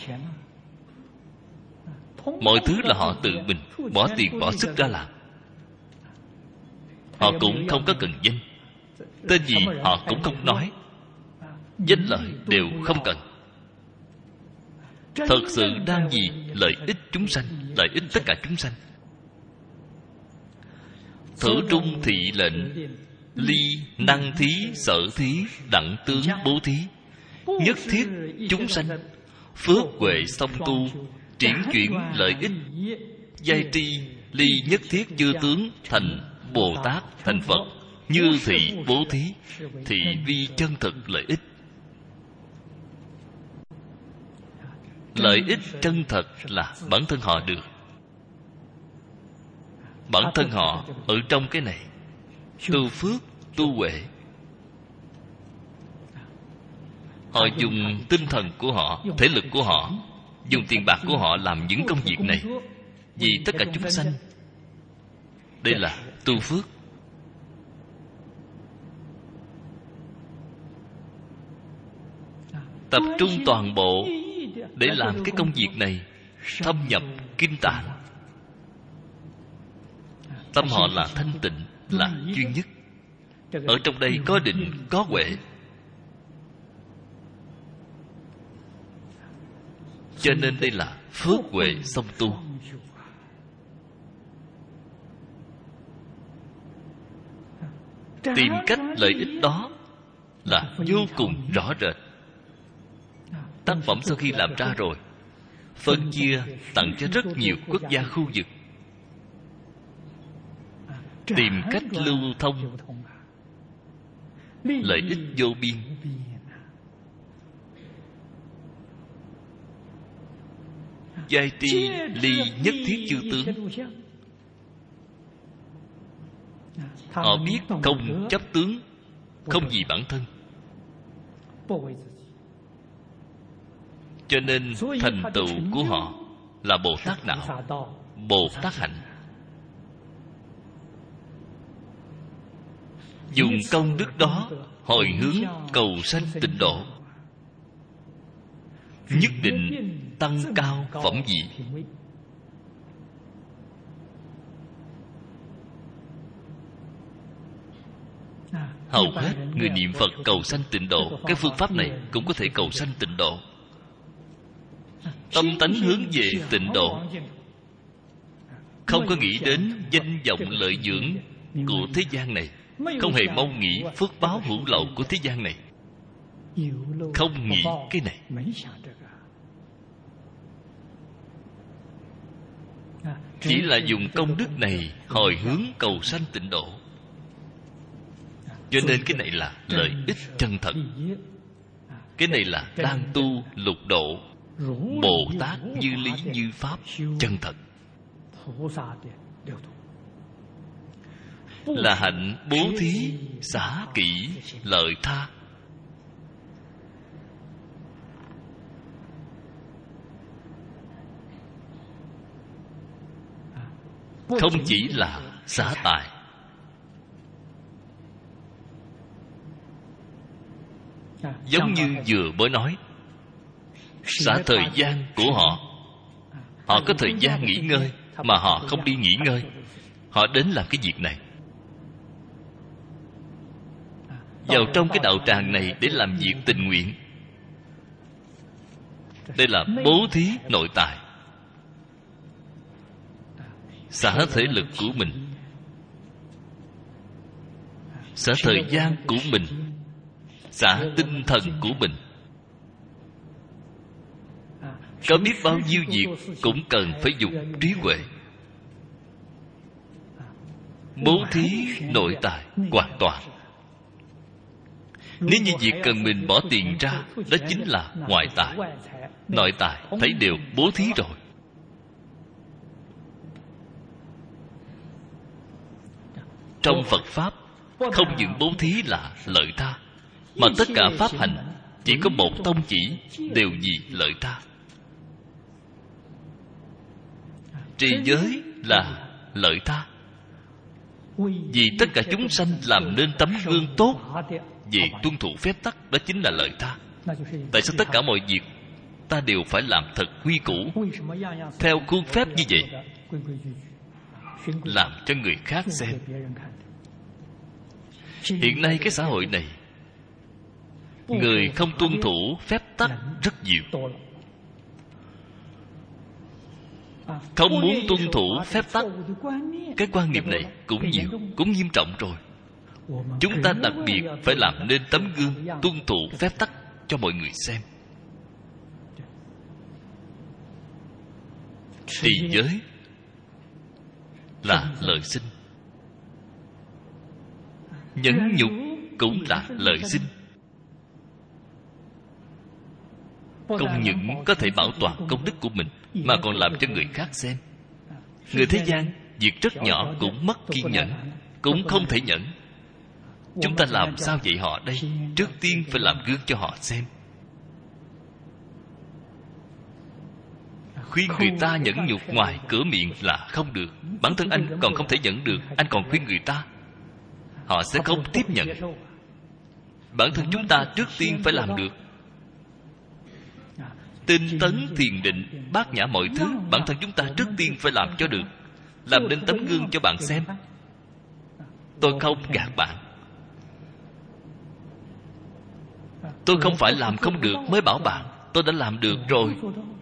Mọi thứ là họ tự mình bỏ tiền bỏ sức ra làm. Họ cũng không có cần danh, tên gì họ cũng không nói, danh lợi đều không cần. Thật sự đang vì lợi ích chúng sanh, lợi ích tất cả chúng sanh. Thử trung thị lệnh, ly năng thí sở thí, đặng tướng bố thí, nhất thiết chúng sanh, phước huệ song tu, triển chuyển lợi ích, giai tri ly nhất thiết chư tướng, thành Bồ Tát, thành Phật, như thị bố thí, thị vi chân thực lợi ích. Lợi ích chân thật là bản thân họ được. Bản thân họ ở trong cái này tu phước, tu huệ. Họ dùng tinh thần của họ, thể lực của họ, dùng tiền bạc của họ làm những công việc này vì tất cả chúng sanh. Đây là tu phước. Tập trung toàn bộ để làm cái công việc này, thâm nhập kinh tạng. Tâm họ là thanh tịnh, là chuyên nhất. Ở trong đây có định, có huệ. Cho nên đây là phước huệ song tu. Tìm cách lợi ích đó là vô cùng rõ rệt. Tác phẩm sau khi làm ra rồi, phân chia tặng cho rất nhiều quốc gia khu vực. Tìm cách lưu thông lợi ích vô biên. Giai tri ly nhất thiết chư tướng. Họ biết không chấp tướng, không vì bản thân, cho nên thành tựu của họ là Bồ Tát đạo, Bồ Tát hạnh. Dùng công đức đó hồi hướng cầu sanh tịnh độ, nhất định tăng cao phẩm vị. Hầu hết người niệm Phật cầu sanh tịnh độ, cái phương pháp này cũng có thể cầu sanh tịnh độ. Tâm tánh hướng về tịnh độ, không có nghĩ đến danh vọng lợi dưỡng của thế gian này, không hề mong nghĩ phước báo hữu lậu của thế gian này, không nghĩ cái này. Chỉ là dùng công đức này hồi hướng cầu sanh tịnh độ. Cho nên cái này là lợi ích chân thật. Cái này là đang tu lục độ Bồ Tát như lý như pháp chân thật, là hạnh bố thí xả kỹ lợi tha. Không chỉ là xả tài, giống như vừa mới nói, xả thời gian của họ. Họ có thời gian nghỉ ngơi mà họ không đi nghỉ ngơi, họ đến làm cái việc này, vào trong cái đạo tràng này để làm việc tình nguyện. Đây là bố thí nội tài, xả thể lực của mình, xả thời gian của mình, xả tinh thần của mình. Có biết bao nhiêu việc cũng cần phải dùng trí huệ. Bố thí nội tài hoàn toàn. Nếu như việc cần mình bỏ tiền ra, đó chính là ngoại tài. Nội tài thấy đều bố thí rồi. Trong Phật Pháp, không những bố thí là lợi tha, mà tất cả pháp hành chỉ có một tông chỉ, đều vì lợi tha. Trì giới là lợi ta, vì tất cả chúng sanh làm nên tấm gương tốt về tuân thủ phép tắc, đó chính là lợi ta. Tại sao tất cả mọi việc ta đều phải làm thật quy củ, theo khuôn phép như vậy? Làm cho người khác xem. Hiện nay cái xã hội này, người không tuân thủ phép tắc rất nhiều. Không muốn tuân thủ phép tắc, cái quan niệm này cũng nhiều, cũng nghiêm trọng rồi. Chúng ta đặc biệt phải làm nên tấm gương tuân thủ phép tắc cho mọi người xem. Trì giới là lợi sinh, nhẫn nhục cũng là lợi sinh. Không những có thể bảo toàn công đức của mình, mà còn làm cho người khác xem. Người thế gian việc rất nhỏ cũng mất kiên nhẫn, cũng không thể nhẫn. Chúng ta làm sao dạy họ đây? Trước tiên phải làm gương cho họ xem. Khuyên người ta nhẫn nhục ngoài cửa miệng là không được. Bản thân anh còn không thể nhẫn được, anh còn khuyên người ta, họ sẽ không tiếp nhận. Bản thân chúng ta trước tiên phải làm được. Tinh tấn thiền định bát nhã mọi thứ, bản thân chúng ta trước tiên phải làm cho được. Làm nên tấm gương cho bạn xem. Tôi không gạt bạn, tôi không phải làm không được mới bảo bạn, tôi đã làm được rồi.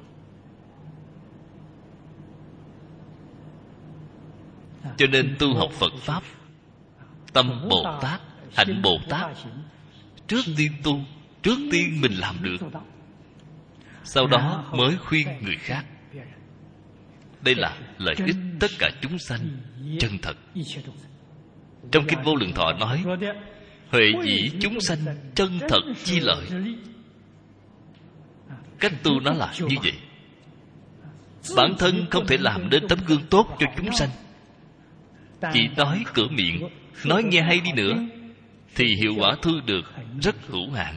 Cho nên tu học Phật Pháp, tâm Bồ Tát, hạnh Bồ Tát, trước tiên tu, trước tiên mình làm được, sau đó mới khuyên người khác. Đây là lợi ích tất cả chúng sanh chân thật. Trong Kinh Vô Lượng Thọ nói, huệ dĩ chúng sanh chân thật chi lợi. Cách tu nó là như vậy. Bản thân không thể làm nên tấm gương tốt cho chúng sanh, chỉ nói cửa miệng, nói nghe hay đi nữa, thì hiệu quả thu được rất hữu hạn,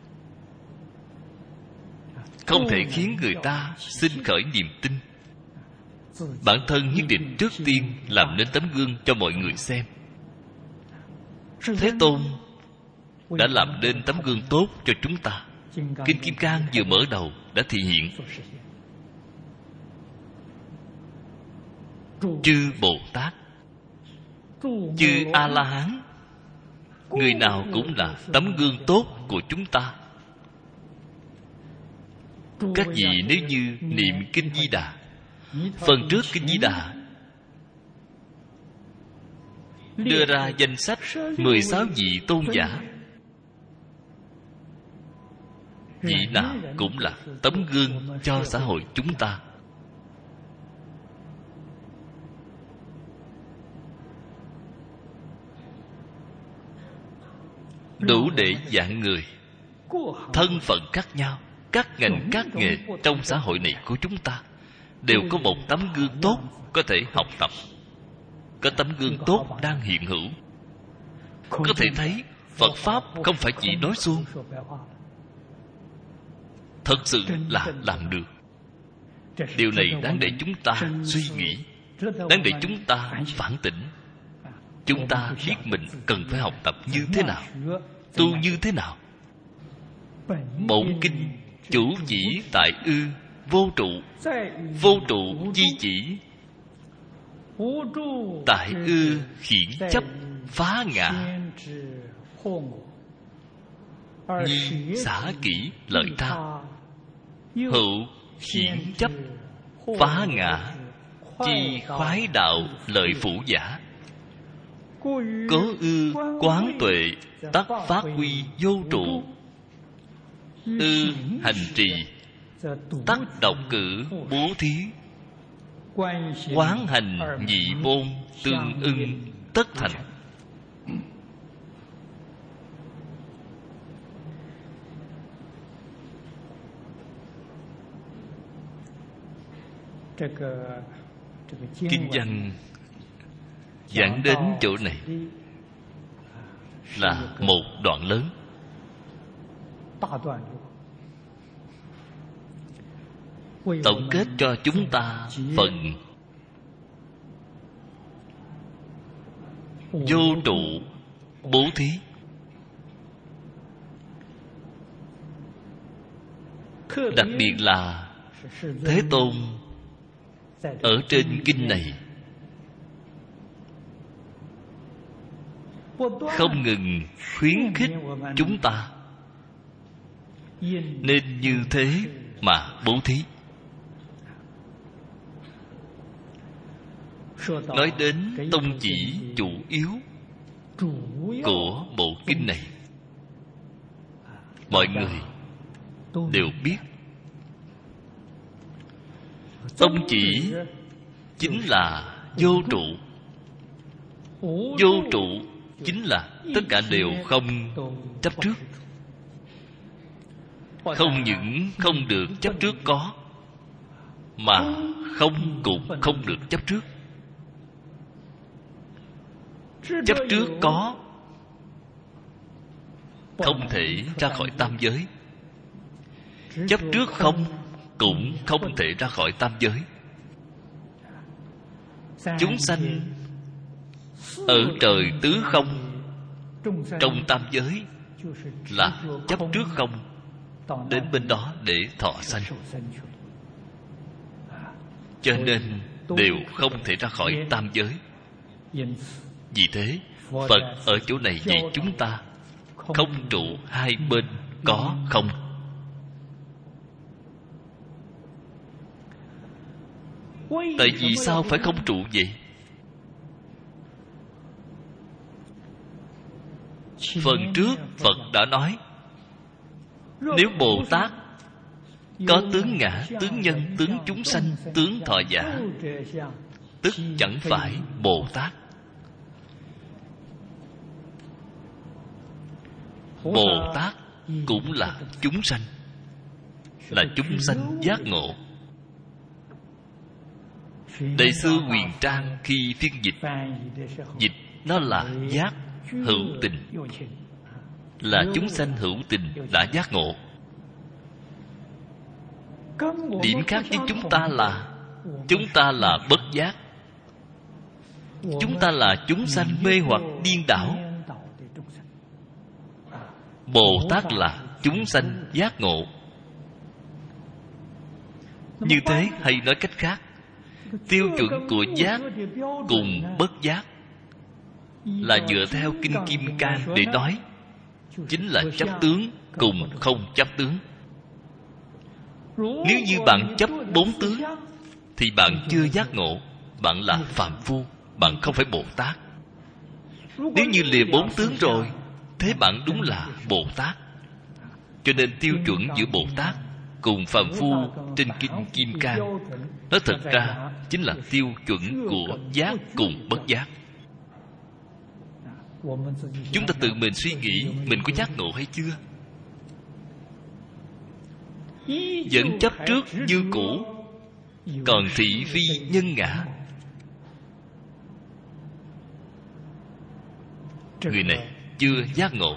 không thể khiến người ta sinh khởi niềm tin. Bản thân nhất định trước tiên làm nên tấm gương cho mọi người xem. Thế Tôn đã làm nên tấm gương tốt cho chúng ta. Kinh Kim Cang vừa mở đầu đã thị hiện. Chư Bồ Tát, chư A-la-hán, người nào cũng là tấm gương tốt của chúng ta. Các vị nếu như niệm Kinh Di Đà, phần trước Kinh Di Đà đưa ra danh sách mười sáu vị tôn giả, vị nào cũng là tấm gương cho xã hội chúng ta. Đủ để dạng người, thân phận khác nhau, các ngành các nghề trong xã hội này của chúng ta đều có một tấm gương tốt có thể học tập, có tấm gương tốt đang hiện hữu. Có thể thấy Phật Pháp không phải chỉ nói suông, thật sự là làm được. Điều này đáng để chúng ta suy nghĩ, đáng để chúng ta phản tỉnh. Chúng ta biết mình cần phải học tập như thế nào, tu như thế nào. Bổn kinh chủ chỉ tại ư vô trụ, vô trụ chi chỉ tại ư khiển chấp phá ngã. Nhi xả kỹ lợi tha, hữu khiển chấp phá ngã, chi khoái đạo lợi phủ giả. Cố ư quán tuệ tắc phát huy vô trụ, ư hành trì tắc độc cử bố thí. Quán hành nhị môn tương ưng tất thành. Kinh văn giảng đến chỗ này là một đoạn lớn. Tổng kết cho chúng ta phần vô trụ bố thí. Đặc biệt là Thế Tôn ở trên kinh này không ngừng khuyến khích chúng ta nên như thế mà bố thí. Nói đến tông chỉ chủ yếu của bộ kinh này, mọi người đều biết. Tông chỉ chính là vô trụ. Vô trụ chính là tất cả đều không chấp trước. Không những không được chấp trước có, mà không cũng không được chấp trước. Chấp trước có không thể ra khỏi tam giới. Chấp trước không cũng không thể ra khỏi tam giới. Chúng sanh ở trời tứ không, trong tam giới là chấp trước không, đến bên đó để thọ sanh, cho nên đều không thể ra khỏi tam giới. Vì thế Phật ở chỗ này dạy chúng ta không trụ hai bên có không. Tại vì sao phải không trụ vậy? Phần trước Phật đã nói, nếu Bồ Tát có tướng ngã, tướng nhân, tướng chúng sanh, tướng thọ giả, tức chẳng phải Bồ Tát. Bồ Tát cũng là chúng sanh, là chúng sanh giác ngộ. Đại sư Huyền Trang khi phiên dịch, dịch nó là giác hữu tình, là chúng sanh hữu tình đã giác ngộ. Điểm khác với chúng ta là chúng ta là bất giác. Chúng ta là chúng sanh mê hoặc điên đảo. Bồ Tát là chúng sanh giác ngộ. Như thế, hay nói cách khác, tiêu chuẩn của giác cùng bất giác là dựa theo Kinh Kim Cang để nói, chính là chấp tướng cùng không chấp tướng. Nếu như bạn chấp bốn tướng thì bạn chưa giác ngộ, bạn là phàm phu, bạn không phải Bồ Tát. Nếu như lìa bốn tướng rồi, thế bạn đúng là Bồ Tát. Cho nên tiêu chuẩn giữa Bồ Tát cùng phàm phu trên Kinh Kim Cang, nó thật ra chính là tiêu chuẩn của giác cùng bất giác. Chúng ta tự mình suy nghĩ, mình có giác ngộ hay chưa? Vẫn chấp trước như cũ, còn thị phi nhân ngã. Người này chưa giác ngộ,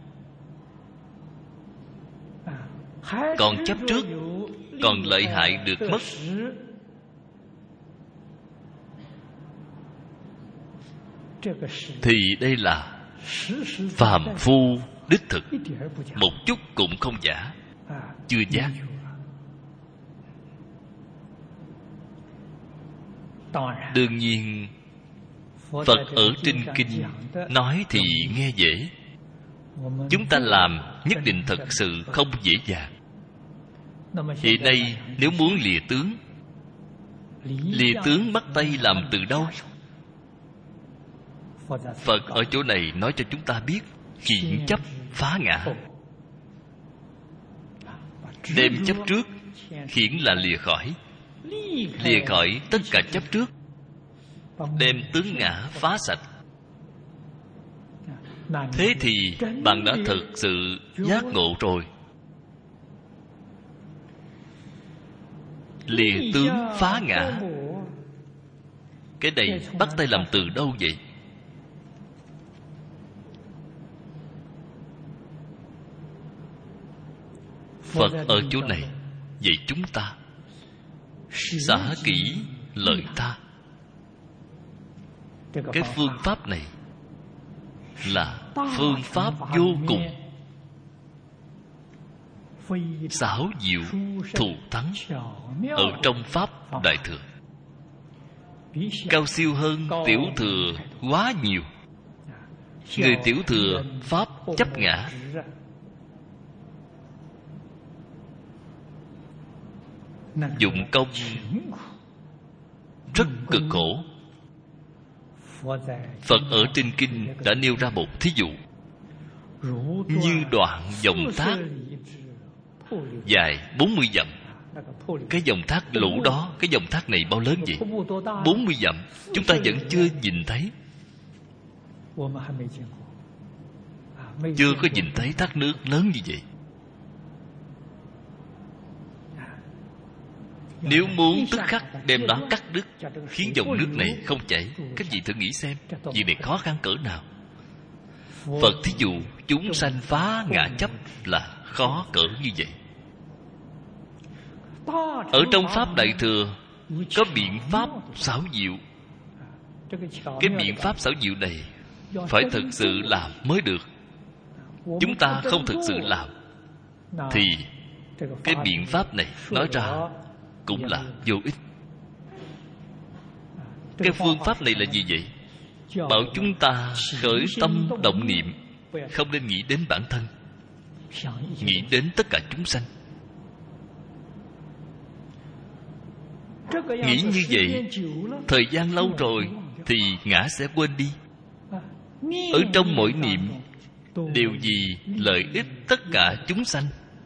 còn chấp trước, còn lợi hại được mất. Thì đây là phàm phu đích thực, một chút cũng không giả, chưa giác. Đương nhiên Phật ở trên kinh nói thì nghe dễ, chúng ta làm nhất định thật sự không dễ dàng. Hiện nay nếu muốn lìa tướng, lìa tướng bắt tay làm từ đâu? Phật ở chỗ này nói cho chúng ta biết, khiển chấp phá ngã. Đem chấp trước, khiển là lìa khỏi, lìa khỏi tất cả chấp trước, đem tướng ngã phá sạch. Thế thì bạn đã thực sự giác ngộ rồi. Lìa tướng phá ngã, cái này bắt tay làm từ đâu vậy? Phật ở chỗ này dạy chúng ta xả kỹ lợi tha. Cái phương pháp này là phương pháp vô cùng xảo diệu thù thắng ở trong pháp Đại Thừa, cao siêu hơn tiểu thừa quá nhiều. Người tiểu thừa pháp chấp ngã, dụng công rất cực khổ. Phật ở trên kinh đã nêu ra một thí dụ, như đoạn dòng thác dài bốn mươi dặm. Cái dòng thác lũ đó, cái dòng thác này bao lớn vậy? bốn mươi dặm. Chúng ta vẫn chưa nhìn thấy, chưa có nhìn thấy thác nước lớn như vậy. Nếu muốn tức khắc đem nó cắt đứt, khiến dòng nước này không chảy, các vị thử nghĩ xem, việc này khó khăn cỡ nào. Phật thí dụ chúng sanh phá ngã chấp là khó cỡ như vậy. Ở trong pháp Đại Thừa có biện pháp xảo diệu. Cái biện pháp xảo diệu này phải thực sự làm mới được. Chúng ta không thực sự làm thì cái biện pháp này nói ra cũng là vô ích. Cái phương pháp này là gì vậy? Bảo chúng ta khởi tâm động niệm, không nên nghĩ đến bản thân, nghĩ đến tất cả chúng sanh. Nghĩ như vậy, thời gian lâu rồi thì ngã sẽ quên đi. Ở trong mỗi niệm đều vì lợi ích tất cả chúng sanh,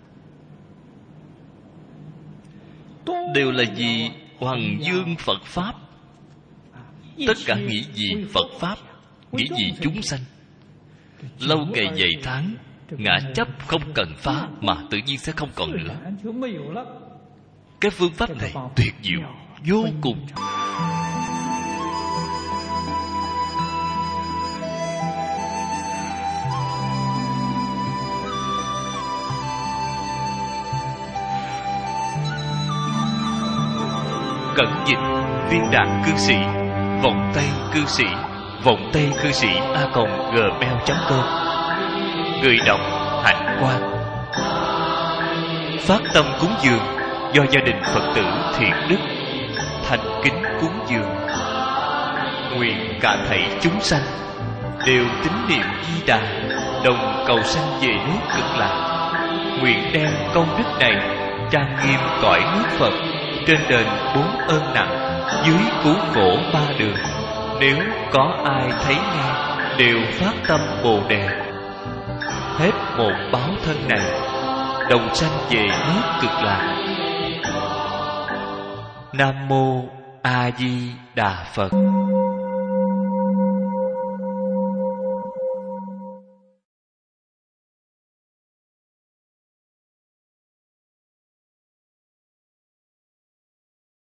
đều là vì hoằng dương Phật Pháp. Tất cả nghĩ gì Phật Pháp, nghĩ gì chúng sanh. Lâu ngày vài tháng, ngã chấp không cần phá mà tự nhiên sẽ không còn nữa. Cái phương pháp này tuyệt diệu vô cùng. Cẩn dịch Viên Đạn Cư Sĩ, Vọng Tây Cư Sĩ, Vọng Tây Cư Sĩ a còng gmail chấm com. Người đọc Hạnh Quang. Phát tâm cúng dường do gia đình Phật tử Thiện Đức thành kính cúng dường. Nguyện cả thảy chúng sanh đều tín niệm Di Đà, đồng cầu sanh về nước Cực Lạc. Nguyện đem công đức này trang nghiêm cõi nước Phật, trên đền bốn ơn nặng, dưới cứu khổ ba đường. Nếu có ai thấy nghe đều phát tâm Bồ Đề, hết một báo thân này đồng sanh về nước Cực Lạc. Nam mô A Di Đà Phật.